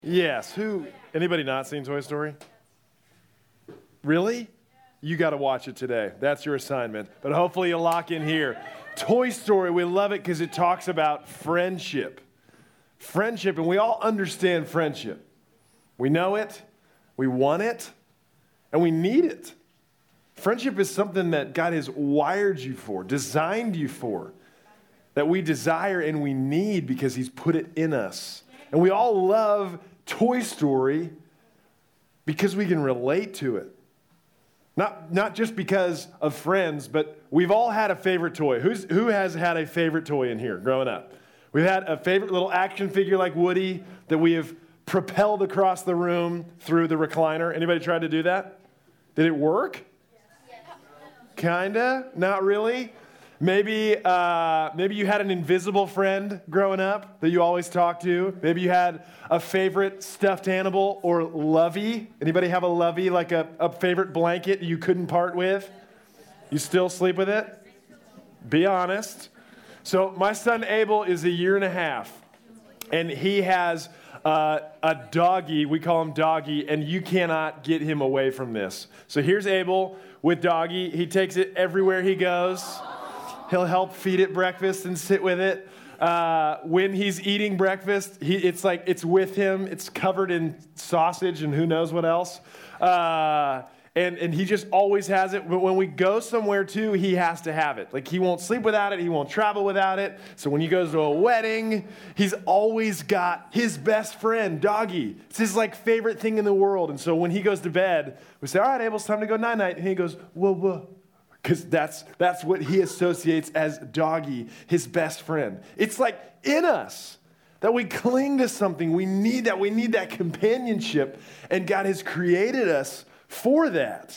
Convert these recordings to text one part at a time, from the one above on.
Yes. Anybody not seen Toy Story? Really? You got to watch it today. That's your assignment. But hopefully you'll lock in here. Toy Story, we love it because it talks about friendship. Friendship, and we all understand friendship. We know it, we want it, and we need it. Friendship is something that God has wired you for, designed you for, that we desire and we need because He's put it in us. And we all love Toy Story because we can relate to it. Not just because of friends, but we've all had a favorite toy. Who has had a favorite toy in here growing up? We've had a favorite little action figure like Woody that we have propelled across the room through the recliner. Anybody tried to do that? Did it work? Kinda? Not really? Maybe you had an invisible friend growing up that you always talked to. Maybe you had a favorite stuffed animal or lovey. Anybody have a lovey, like a favorite blanket you couldn't part with? You still sleep with it? Be honest. So my son Abel is 1.5 years, and he has a doggy. We call him Doggy, and you cannot get him away from this. So here's Abel with Doggy. He takes it everywhere he goes. He'll help feed it breakfast and sit with it. When he's eating breakfast, it's with him. It's covered in sausage and who knows what else. And he just always has it. But when we go somewhere too, he has to have it. Like, he won't sleep without it. He won't travel without it. So when he goes to a wedding, he's always got his best friend, Doggy. It's his favorite thing in the world. And so when he goes to bed, we say, all right, Abel, it's time to go night-night. And he goes, whoa, whoa. Because that's what he associates as Doggy, his best friend. It's in us that we cling to something. We need that. We need that companionship. And God has created us for that.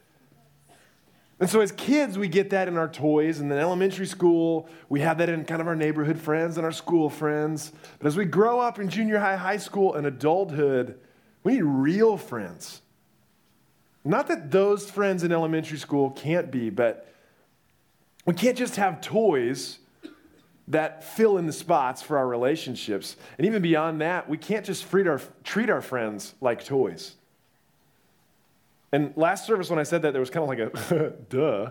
And so as kids, we get that in our toys. And then elementary school, we have that in kind of our neighborhood friends and our school friends. But as we grow up in junior high, high school, and adulthood, we need real friends. Not that those friends in elementary school can't be, but we can't just have toys that fill in the spots for our relationships. And even beyond that, we can't just treat our friends like toys. And last service when I said that, there was kind of like a duh.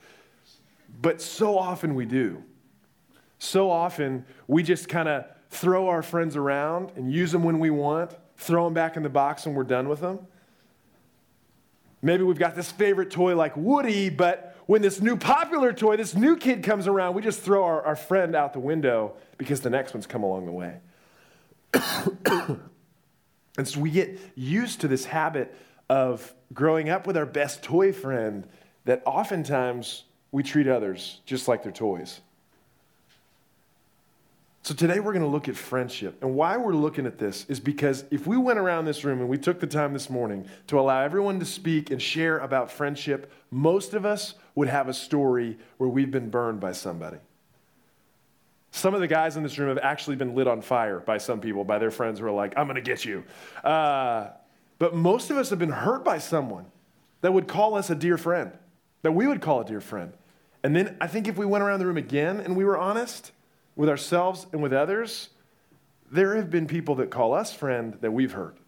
But so often we do. So often we just kind of throw our friends around and use them when we want, throw them back in the box when we're done with them. Maybe we've got this favorite toy like Woody, but when this new popular toy, this new kid comes around, we just throw our friend out the window because the next one's come along the way. And so we get used to this habit of growing up with our best toy friend that oftentimes we treat others just like they're toys. So today we're going to look at friendship. And why we're looking at this is because if we went around this room and we took the time this morning to allow everyone to speak and share about friendship, most of us would have a story where we've been burned by somebody. Some of the guys in this room have actually been lit on fire by some people, by their friends who are like, I'm going to get you. But most of us have been hurt by someone that would call us a dear friend, that we would call a dear friend. And then I think if we went around the room again and we were honest with ourselves and with others, there have been people that call us friend that we've hurt,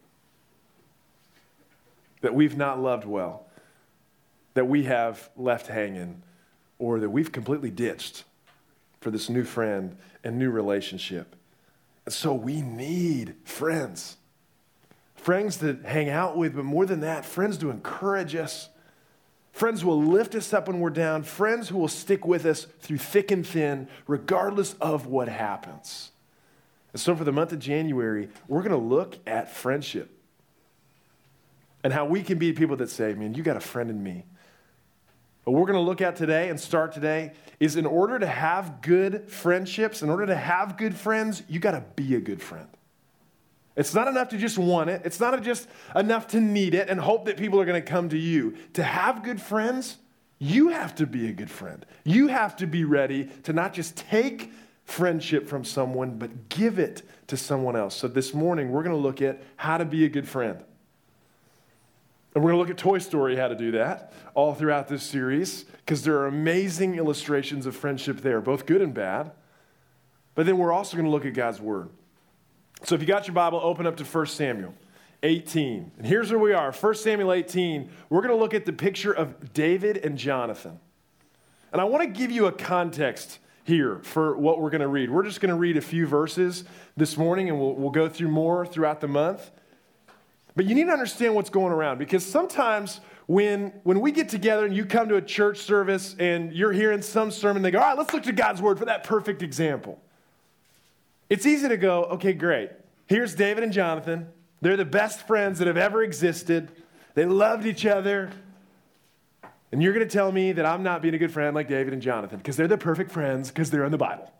that we've not loved well, that we have left hanging, or that we've completely ditched for this new friend and new relationship. And so we need friends. Friends to hang out with, but more than that, friends to encourage us. Friends who will lift us up when we're down. Friends who will stick with us through thick and thin, regardless of what happens. And so for the month of January, we're going to look at friendship and how we can be people that say, man, you got a friend in me. What we're going to look at today and start today is in order to have good friendships, in order to have good friends, you got to be a good friend. It's not enough to just want it. It's not just enough to need it and hope that people are going to come to you. To have good friends, you have to be a good friend. You have to be ready to not just take friendship from someone, but give it to someone else. So this morning, we're going to look at how to be a good friend. And we're going to look at Toy Story, how to do that, all throughout this series, because there are amazing illustrations of friendship there, both good and bad. But then we're also going to look at God's Word. So if you got your Bible, open up to 1 Samuel 18. And here's where we are. 1 Samuel 18, we're going to look at the picture of David and Jonathan. And I want to give you a context here for what we're going to read. We're just going to read a few verses this morning, and we'll go through more throughout the month. But you need to understand what's going around, because sometimes when we get together and you come to a church service and you're hearing some sermon, they go, all right, let's look to God's word for that perfect example. It's easy to go, okay, great. Here's David and Jonathan. They're the best friends that have ever existed. They loved each other. And you're going to tell me that I'm not being a good friend like David and Jonathan because they're the perfect friends because they're in the Bible.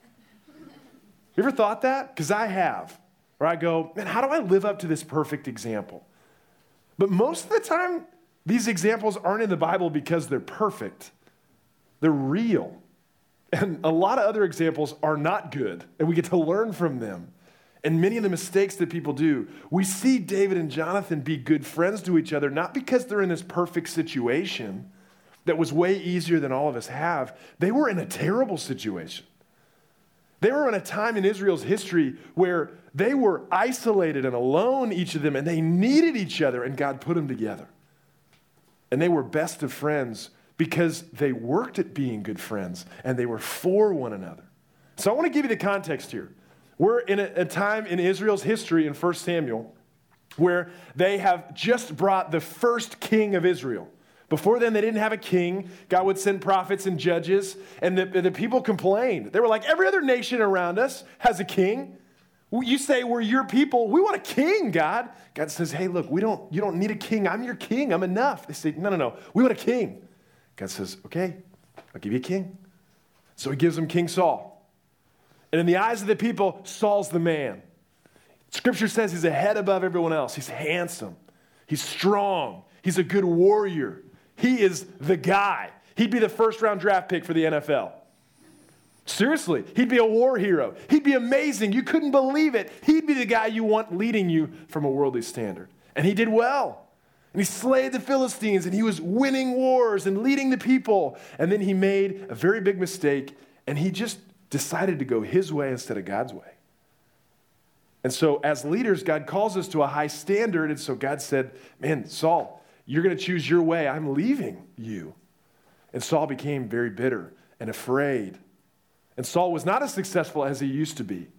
You ever thought that? Because I have. Where I go, man, how do I live up to this perfect example? But most of the time, these examples aren't in the Bible because they're perfect. They're real. And a lot of other examples are not good, and we get to learn from them. And many of the mistakes that people do, we see David and Jonathan be good friends to each other, not because they're in this perfect situation that was way easier than all of us have. They were in a terrible situation. They were in a time in Israel's history where they were isolated and alone, each of them, and they needed each other, and God put them together. And they were best of friends because they worked at being good friends, and they were for one another. So I want to give you the context here. We're in a time in Israel's history in 1 Samuel where they have just brought the first king of Israel. Before then, they didn't have a king. God would send prophets and judges, and the people complained. They were like, every other nation around us has a king. You say we're your people. We want a king, God. God says, hey, look, you don't need a king. I'm your king. I'm enough. They say, no. We want a king. God says, okay, I'll give you a king. So he gives them King Saul. And in the eyes of the people, Saul's the man. Scripture says he's a head above everyone else. He's handsome. He's strong. He's a good warrior. He is the guy. He'd be the first-round draft pick for the NFL. Seriously, he'd be a war hero. He'd be amazing. You couldn't believe it. He'd be the guy you want leading you from a worldly standard. And he did well. And he slayed the Philistines, and he was winning wars and leading the people. And then he made a very big mistake, and he just decided to go his way instead of God's way. And so as leaders, God calls us to a high standard. And so God said, man, Saul, you're going to choose your way. I'm leaving you. And Saul became very bitter and afraid. And Saul was not as successful as he used to be.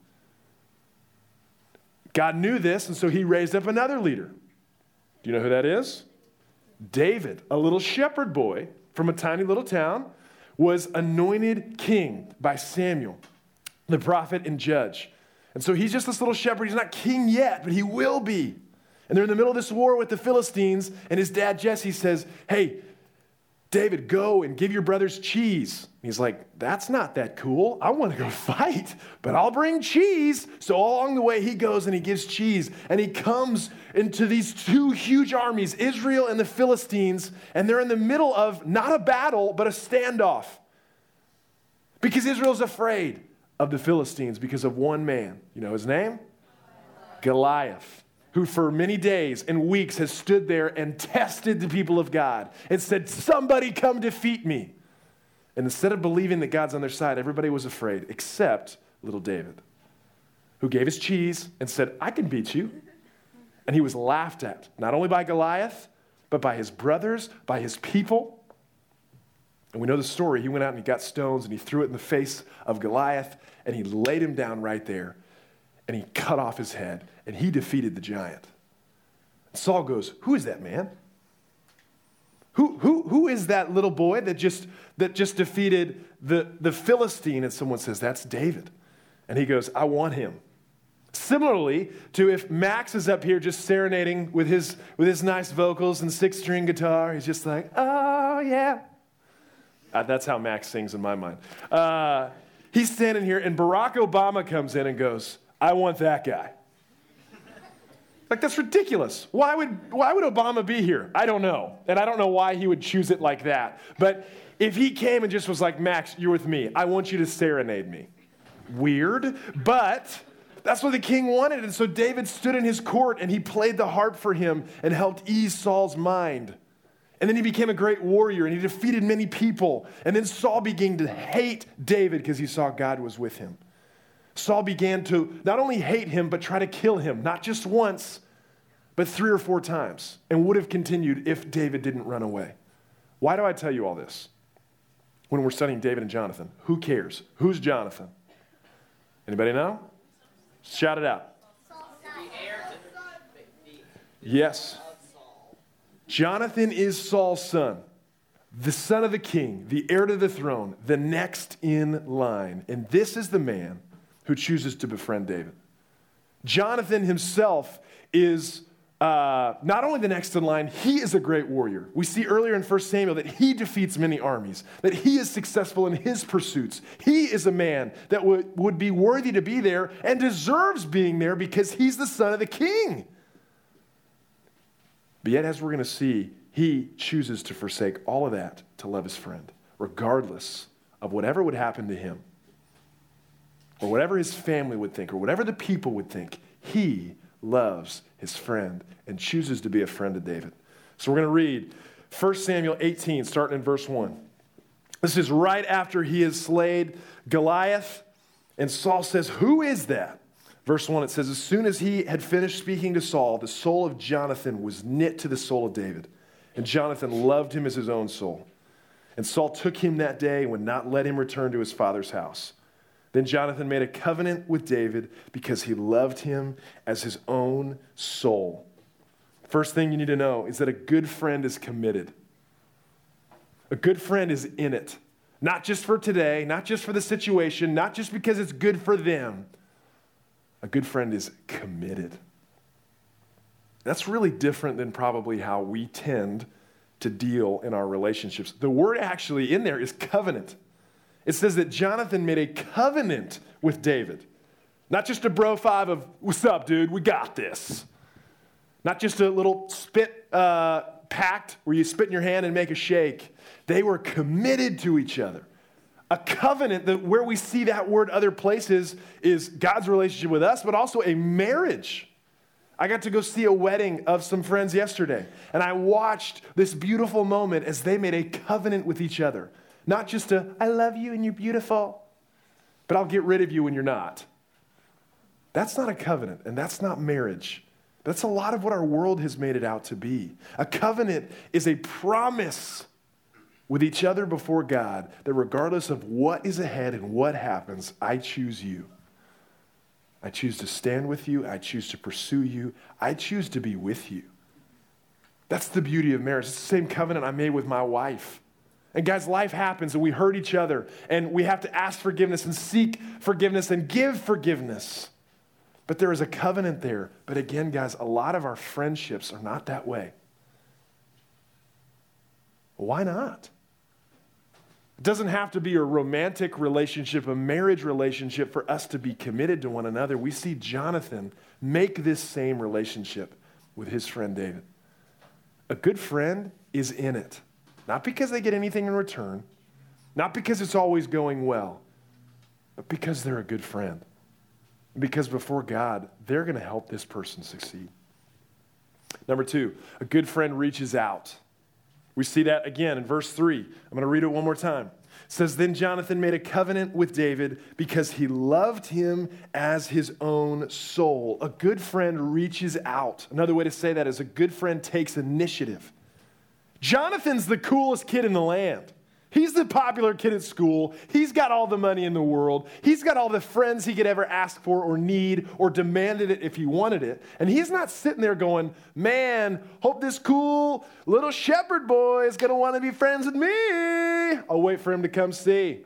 God knew this, and so he raised up another leader. Do you know who that is? David, a little shepherd boy from a tiny little town, was anointed king by Samuel, the prophet and judge. And so he's just this little shepherd. He's not king yet, but he will be. And they're in the middle of this war with the Philistines, and his dad, Jesse, says, hey, David, go and give your brothers cheese. He's like, that's not that cool. I want to go fight, but I'll bring cheese. So all along the way, he goes and he gives cheese, and he comes into these two huge armies, Israel and the Philistines, and they're in the middle of not a battle, but a standoff. Because Israel's afraid of the Philistines because of one man. You know his name? Goliath, who for many days and weeks has stood there and tested the people of God and said, somebody come defeat me. And instead of believing that God's on their side, everybody was afraid, except little David, who gave his cheese and said, I can beat you. And he was laughed at, not only by Goliath, but by his brothers, by his people. And we know the story. He went out and he got stones and he threw it in the face of Goliath, and he laid him down right there, and he cut off his head, and he defeated the giant. And Saul goes, who is that man? Who is that little boy that just defeated the Philistine? And someone says, that's David. And he goes, I want him. Similarly to if Max is up here just serenading with his nice vocals and 6-string guitar, he's just like, oh yeah. That's how Max sings in my mind. He's standing here, and Barack Obama comes in and goes, I want that guy. Like, that's ridiculous. Why would Obama be here? I don't know. And I don't know why he would choose it like that. But if he came and just was like, Max, you're with me. I want you to serenade me. Weird, but that's what the king wanted. And so David stood in his court, and he played the harp for him and helped ease Saul's mind. And then he became a great warrior, and he defeated many people. And then Saul began to hate David because he saw God was with him. Saul began to not only hate him, but try to kill him, not just once, but 3 or 4 times, and would have continued if David didn't run away. Why do I tell you all this? When we're studying David and Jonathan, who cares? Who's Jonathan? Anybody know? Shout it out. Yes. Jonathan is Saul's son, the son of the king, the heir to the throne, the next in line. And this is the man who chooses to befriend David. Jonathan himself is not only the next in line, he is a great warrior. We see earlier in 1 Samuel that he defeats many armies, that he is successful in his pursuits. He is a man that would be worthy to be there and deserves being there because he's the son of the king. But yet, as we're going to see, he chooses to forsake all of that to love his friend, regardless of whatever would happen to him, or whatever his family would think, or whatever the people would think. He loves his friend and chooses to be a friend to David. So we're going to read 1 Samuel 18, starting in verse 1. This is right after he has slayed Goliath, and Saul says, "Who is that?" Verse 1, it says, "As soon as he had finished speaking to Saul, the soul of Jonathan was knit to the soul of David, and Jonathan loved him as his own soul. And Saul took him that day and would not let him return to his father's house. Then Jonathan made a covenant with David because he loved him as his own soul." First thing you need to know is that a good friend is committed. A good friend is in it. Not just for today, not just for the situation, not just because it's good for them. A good friend is committed. That's really different than probably how we tend to deal in our relationships. The word actually in there is covenant. It says that Jonathan made a covenant with David. Not just a bro five of, "What's up, dude? We got this." Not just a little spit pact where you spit in your hand and make a shake. They were committed to each other. A covenant, that where we see that word other places, is God's relationship with us, but also a marriage. I got to go see a wedding of some friends yesterday, and I watched this beautiful moment as they made a covenant with each other. Not just a, "I love you and you're beautiful, but I'll get rid of you when you're not." That's not a covenant, and that's not marriage. That's a lot of what our world has made it out to be. A covenant is a promise with each other before God that regardless of what is ahead and what happens, I choose you. I choose to stand with you. I choose to pursue you. I choose to be with you. That's the beauty of marriage. It's the same covenant I made with my wife. And guys, life happens and we hurt each other and we have to ask forgiveness and seek forgiveness and give forgiveness. But there is a covenant there. But again, guys, a lot of our friendships are not that way. Why not? It doesn't have to be a romantic relationship, a marriage relationship for us to be committed to one another. We see Jonathan make this same relationship with his friend David. A good friend is in it. Not because they get anything in return, not because it's always going well, but because they're a good friend. Because before God, they're going to help this person succeed. Number 2, a good friend reaches out. We see that again in verse 3. I'm going to read it one more time. It says, "Then Jonathan made a covenant with David because he loved him as his own soul." A good friend reaches out. Another way to say that is a good friend takes initiative. Jonathan's the coolest kid in the land. He's the popular kid at school. He's got all the money in the world. He's got all the friends he could ever ask for or need or demanded it if he wanted it. And he's not sitting there going, "Man, hope this cool little shepherd boy is going to want to be friends with me. I'll wait for him to come see."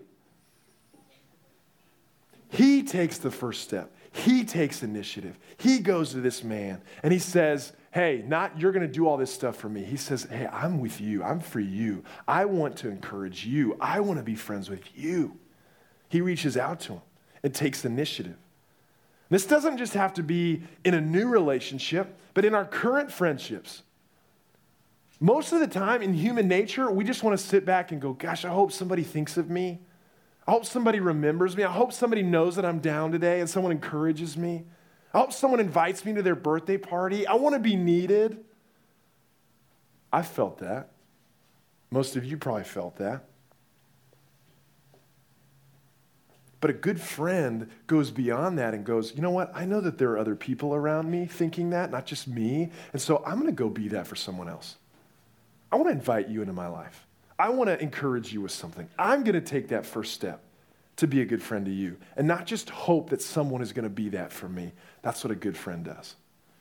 He takes the first step. He takes initiative. He goes to this man and he says, "Hey, not you're going to do all this stuff for me." He says, "Hey, I'm with you. I'm for you. I want to encourage you. I want to be friends with you." He reaches out to him and takes initiative. This doesn't just have to be in a new relationship, but in our current friendships. Most of the time in human nature, we just want to sit back and go, "Gosh, I hope somebody thinks of me. I hope somebody remembers me. I hope somebody knows that I'm down today and someone encourages me. I hope someone invites me to their birthday party. I want to be needed." I felt that. Most of you probably felt that. But a good friend goes beyond that and goes, you know what? I know that there are other people around me thinking that, not just me. And so I'm going to go be that for someone else. I want to invite you into my life. I want to encourage you with something. I'm going to take that first step to be a good friend to you and not just hope that someone is going to be that for me. That's what a good friend does.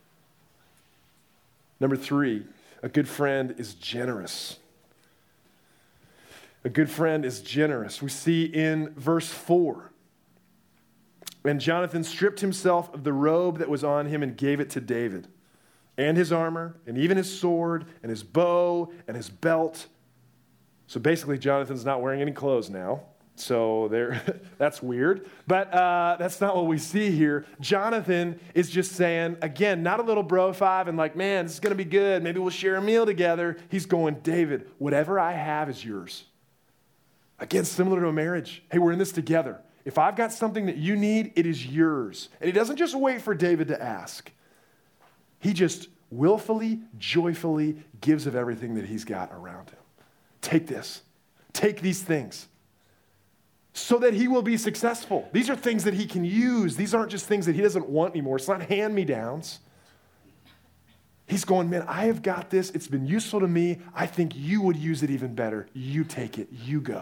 Number 3, a good friend is generous. A good friend is generous. We see in verse 4, and Jonathan stripped himself of the robe that was on him and gave it to David, and his armor, and even his sword, and his bow, and his belt. So basically, Jonathan's not wearing any clothes now. So that's weird. But that's not what we see here. Jonathan is just saying, again, not a little bro five and like, man, this is going to be good. Maybe we'll share a meal together. He's going, David, whatever I have is yours. Again, similar to a marriage. Hey, we're in this together. If I've got something that you need, it is yours. And he doesn't just wait for David to ask. He just willfully, joyfully gives of everything that he's got around him. Take this. Take these things so that he will be successful. These are things that he can use. These aren't just things that he doesn't want anymore. It's not hand-me-downs. He's going, man, I have got this. It's been useful to me. I think you would use it even better. You take it. You go.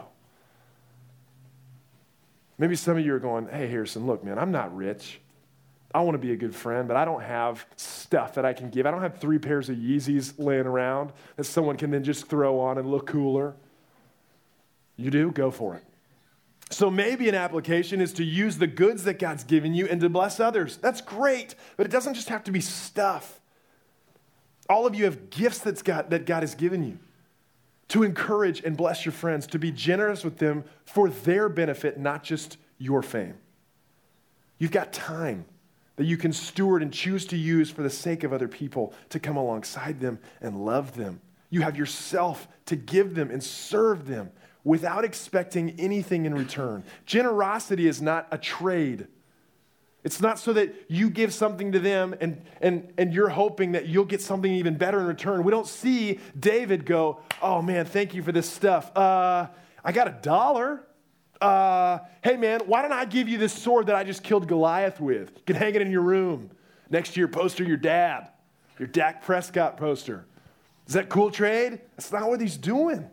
Maybe some of you are going, hey, Harrison, look, man, I'm not rich. I want to be a good friend, but I don't have stuff that I can give. I don't have 3 pairs of Yeezys laying around that someone can then just throw on and look cooler. You do? Go for it. So maybe an application is to use the goods that God's given you and to bless others. That's great, but it doesn't just have to be stuff. All of you have gifts that God has given you to encourage and bless your friends, to be generous with them for their benefit, not just your fame. You've got time that you can steward and choose to use for the sake of other people, to come alongside them and love them. You have yourself to give them and serve them without expecting anything in return. Generosity is not a trade. It's not so that you give something to them and you're hoping that you'll get something even better in return. We don't see David go, oh man, thank you for this stuff. I got $1. Hey man, why don't I give you this sword that I just killed Goliath with? You can hang it in your room next to your poster, your dad, your Dak Prescott poster. Is that cool trade? That's not what he's doing.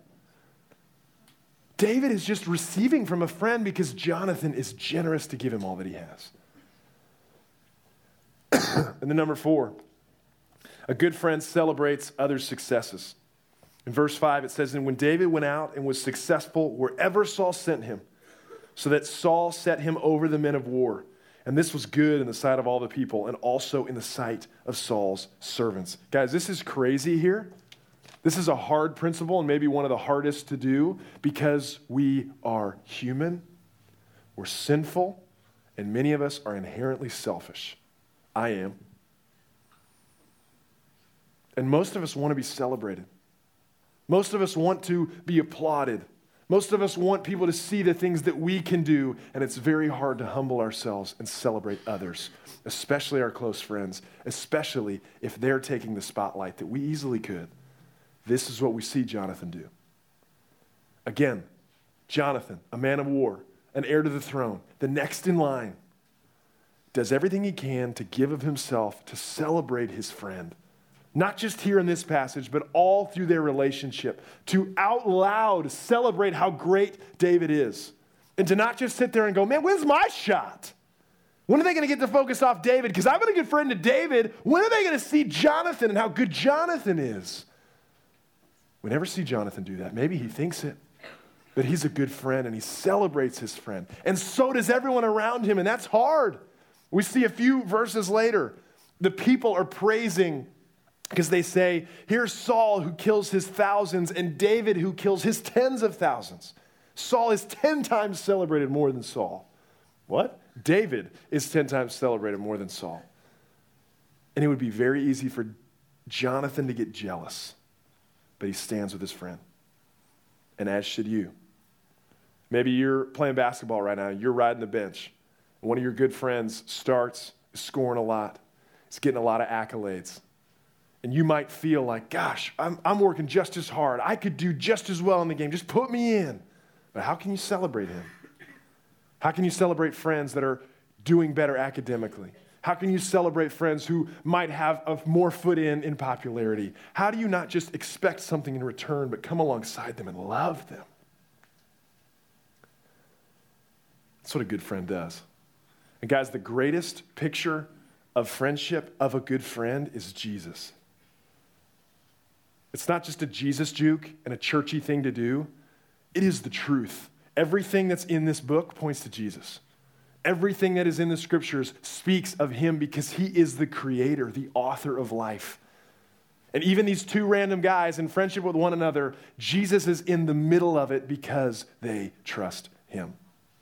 David is just receiving from a friend because Jonathan is generous to give him all that he has. And then number 4, a good friend celebrates others' successes. In verse 5, it says, and when David went out and was successful wherever Saul sent him, so that Saul set him over the men of war. And this was good in the sight of all the people and also in the sight of Saul's servants. Guys, this is crazy here. This is a hard principle and maybe one of the hardest to do because we are human, we're sinful, and many of us are inherently selfish. I am. And most of us want to be celebrated. Most of us want to be applauded. Most of us want people to see the things that we can do, and it's very hard to humble ourselves and celebrate others, especially our close friends, especially if they're taking the spotlight that we easily could. This is what we see Jonathan do. Again, Jonathan, a man of war, an heir to the throne, the next in line, does everything he can to give of himself to celebrate his friend. Not just here in this passage, but all through their relationship. To out loud celebrate how great David is. And to not just sit there and go, man, when's my shot? When are they going to get the focus off David? Because I've been a good friend to David. When are they going to see Jonathan and how good Jonathan is? We never see Jonathan do that. Maybe he thinks it. But he's a good friend and he celebrates his friend. And so does everyone around him, and that's hard. We see a few verses later, the people are praising because they say, here's Saul who kills his thousands and David who kills his tens of thousands. Saul is 10 times celebrated more than Saul. What? David is 10 times celebrated more than Saul. And it would be very easy for Jonathan to get jealous, but he stands with his friend. And as should you. Maybe you're playing basketball right now, you're riding the bench. One of your good friends starts scoring a lot. He's getting a lot of accolades. And you might feel like, gosh, I'm working just as hard. I could do just as well in the game. Just put me in. But how can you celebrate him? How can you celebrate friends that are doing better academically? How can you celebrate friends who might have a more foot in popularity? How do you not just expect something in return, but come alongside them and love them? That's what a good friend does. And guys, the greatest picture of friendship of a good friend is Jesus. It's not just a Jesus juke and a churchy thing to do. It is the truth. Everything that's in this book points to Jesus. Everything that is in the scriptures speaks of him because he is the creator, the author of life. And even these two random guys in friendship with one another, Jesus is in the middle of it because they trust him.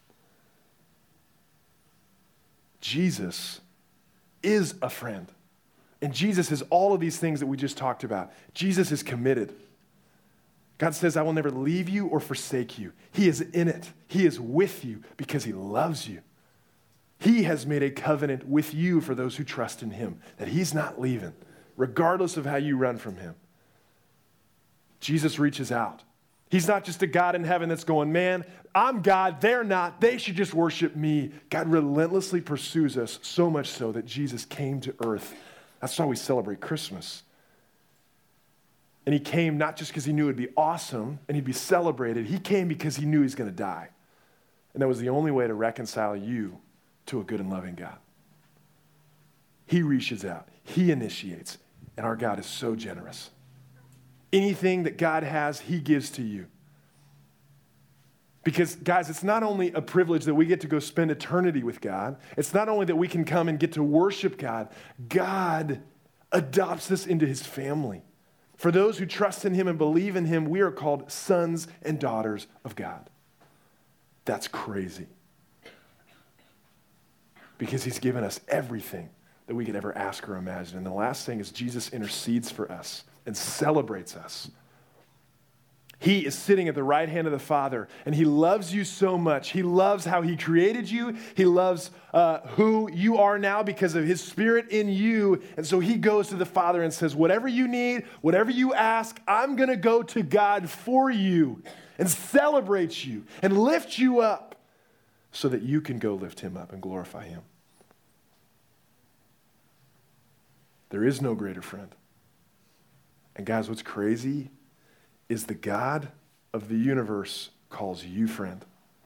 Jesus is a friend. And Jesus is all of these things that we just talked about. Jesus is committed. God says, I will never leave you or forsake you. He is in it. He is with you because he loves you. He has made a covenant with you for those who trust in him, that he's not leaving, regardless of how you run from him. Jesus reaches out. He's not just a God in heaven that's going, man, I'm God, they're not, they should just worship me. God relentlessly pursues us, so much so that Jesus came to earth. That's why we celebrate Christmas. And he came not just because he knew it'd be awesome and he'd be celebrated. He came because he knew he was going to die. And that was the only way to reconcile you to a good and loving God. He reaches out. He initiates. And our God is so generous. Anything that God has, he gives to you. Because, guys, it's not only a privilege that we get to go spend eternity with God. It's not only that we can come and get to worship God. God adopts us into his family. For those who trust in him and believe in him, we are called sons and daughters of God. That's crazy. Because he's given us everything that we could ever ask or imagine. And the last thing is Jesus intercedes for us and celebrates us. He is sitting at the right hand of the Father, and he loves you so much. He loves how he created you. He loves who you are now because of his Spirit in you. And so he goes to the Father and says, whatever you need, whatever you ask, I'm going to go to God for you and celebrate you and lift you up so that you can go lift him up and glorify him. There is no greater friend. And guys, what's crazy is the God of the universe calls you friend.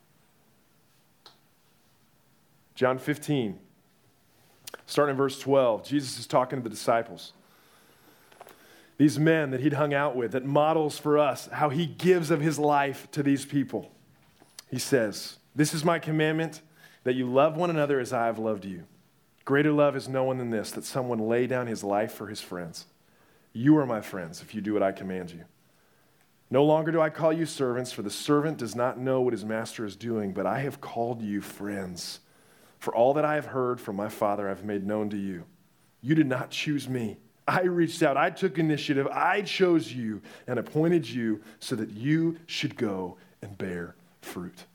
John 15, starting in verse 12, Jesus is talking to the disciples. These men that he'd hung out with, that models for us how he gives of his life to these people. He says, this is my commandment, that you love one another as I have loved you. Greater love is no one than this, that someone lay down his life for his friends. You are my friends if you do what I command you. No longer do I call you servants, for the servant does not know what his master is doing, but I have called you friends. For all that I have heard from my Father I have made known to you. You did not choose me. I reached out. I took initiative. I chose you and appointed you so that you should go and bear fruit.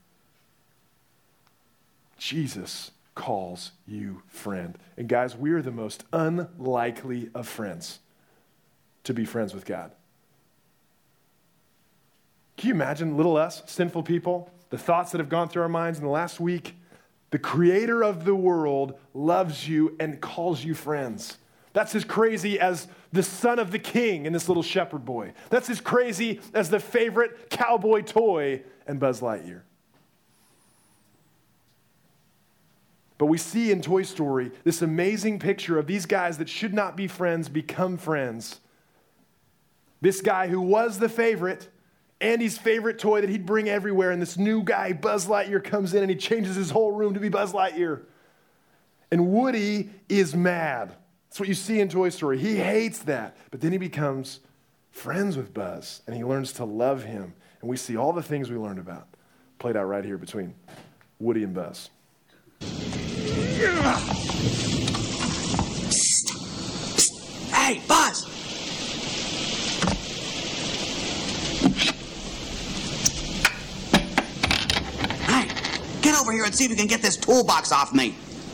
Jesus calls you friend. And guys, we are the most unlikely of friends to be friends with God. Can you imagine little us, sinful people, the thoughts that have gone through our minds in the last week? The creator of the world loves you and calls you friends. That's as crazy as the son of the king in this little shepherd boy. That's as crazy as the favorite cowboy toy and Buzz Lightyear. But we see in Toy Story this amazing picture of these guys that should not be friends become friends. This guy who was the favorite, Andy's favorite toy that he'd bring everywhere, and this new guy, Buzz Lightyear, comes in and he changes his whole room to be Buzz Lightyear. And Woody is mad. That's what you see in Toy Story. He hates that. But then he becomes friends with Buzz, and he learns to love him. And we see all the things we learned about played out right here between Woody and Buzz. Hey, Buzz! Hey, get over here and see if you can get this toolbox off me.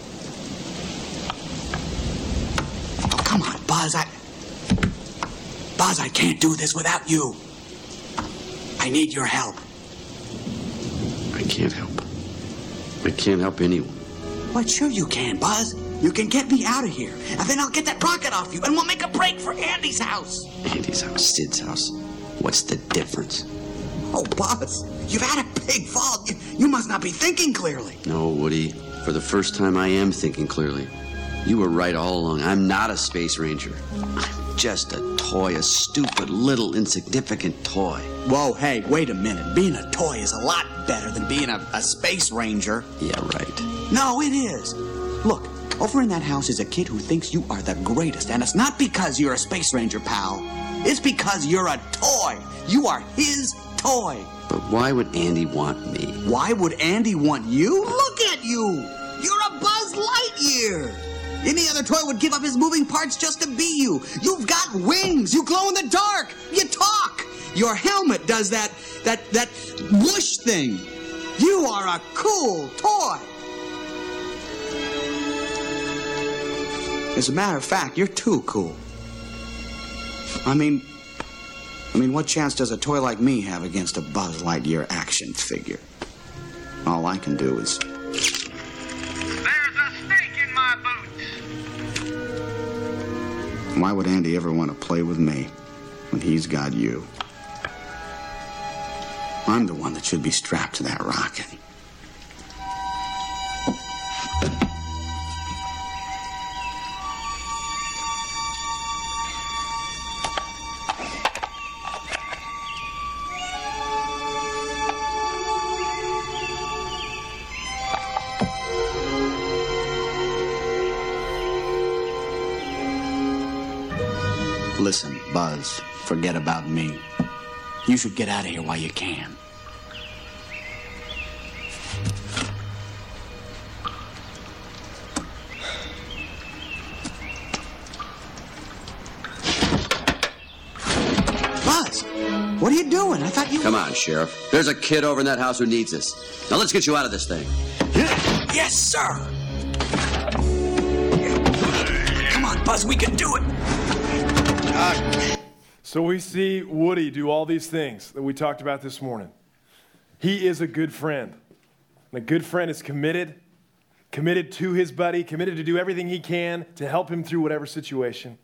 Oh, come on, Buzz. Buzz, I can't do this without you. I need your help. I can't help. I can't help anyone. But sure you can, Buzz. You can get me out of here, and then I'll get that rocket off you, and we'll make a break for Andy's house. Andy's house, Sid's house. What's the difference? Oh, Buzz, you've had a big fall. You must not be thinking clearly. No, Woody. For the first time, I am thinking clearly. You were right all along. I'm not a space ranger. I'm just a toy, a stupid, little, insignificant toy. Whoa, hey, wait a minute. Being a toy is a lot better than being a space ranger. Yeah, right. No, it is. Look, over in that house is a kid who thinks you are the greatest, and it's not because you're a space ranger, pal. It's because you're a toy. You are his toy. But why would Andy want me? Why would Andy want you? Look at you! You're a Buzz Lightyear! Any other toy would give up his moving parts just to be you. You've got wings. You glow in the dark. You talk. Your helmet does that whoosh thing. You are a cool toy. As a matter of fact, you're too cool. I mean, what chance does a toy like me have against a Buzz Lightyear action figure? All I can do is... There's a snake in my boots. Why would Andy ever want to play with me when he's got you? I'm the one that should be strapped to that rocket. Listen, Buzz, forget about me. You should get out of here while you can. Buzz, what are you doing? I thought you... Come on, Sheriff. There's a kid over in that house who needs us. Now let's get you out of this thing. Yes, sir. Come on, Buzz, we can do it. So we see Woody do all these things that we talked about this morning. He is a good friend. And a good friend is committed to his buddy, committed to do everything he can to help him through whatever situation.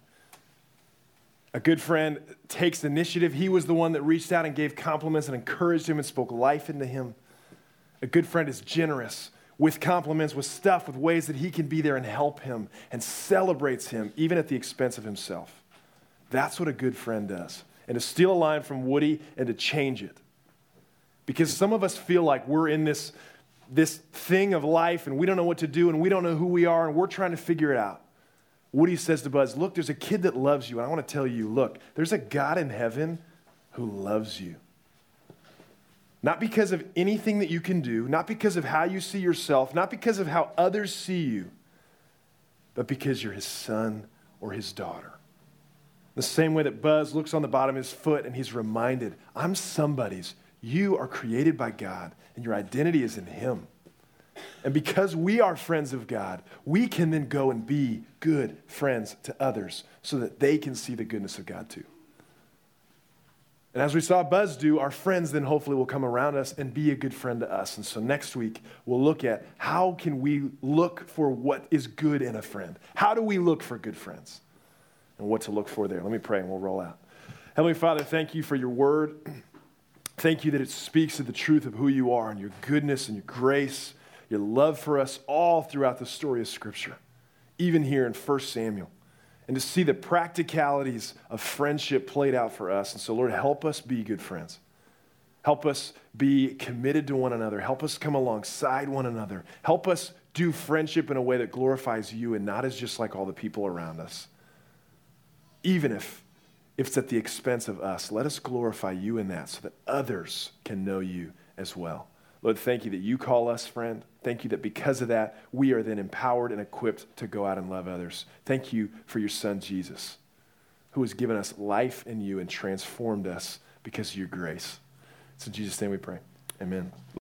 A good friend takes initiative. He was the one that reached out and gave compliments and encouraged him and spoke life into him. A good friend is generous with compliments, with stuff, with ways that he can be there and help him and celebrates him, even at the expense of himself. That's what a good friend does. And to steal a line from Woody and to change it. Because some of us feel like we're in this thing of life and we don't know what to do and we don't know who we are and we're trying to figure it out. Woody says to Buzz, look, there's a kid that loves you. And I want to tell you, look, there's a God in heaven who loves you. Not because of anything that you can do, not because of how you see yourself, not because of how others see you, but because you're his son or his daughter. The same way that Buzz looks on the bottom of his foot and he's reminded, I'm somebody's. You are created by God and your identity is in him. And because we are friends of God, we can then go and be good friends to others so that they can see the goodness of God too. And as we saw Buzz do, our friends then hopefully will come around us and be a good friend to us. And so next week, we'll look at how can we look for what is good in a friend? How do we look for good friends? And what to look for there. Let me pray and we'll roll out. Heavenly Father, thank you for your word. Thank you that it speaks to the truth of who you are and your goodness and your grace, your love for us all throughout the story of Scripture, even here in 1 Samuel. And to see the practicalities of friendship played out for us. And so, Lord, help us be good friends. Help us be committed to one another. Help us come alongside one another. Help us do friendship in a way that glorifies you and not as just like all the people around us. Even if it's at the expense of us, let us glorify you in that so that others can know you as well. Lord, thank you that you call us friend. Thank you that because of that, we are then empowered and equipped to go out and love others. Thank you for your son, Jesus, who has given us life in you and transformed us because of your grace. It's in Jesus' name we pray. Amen.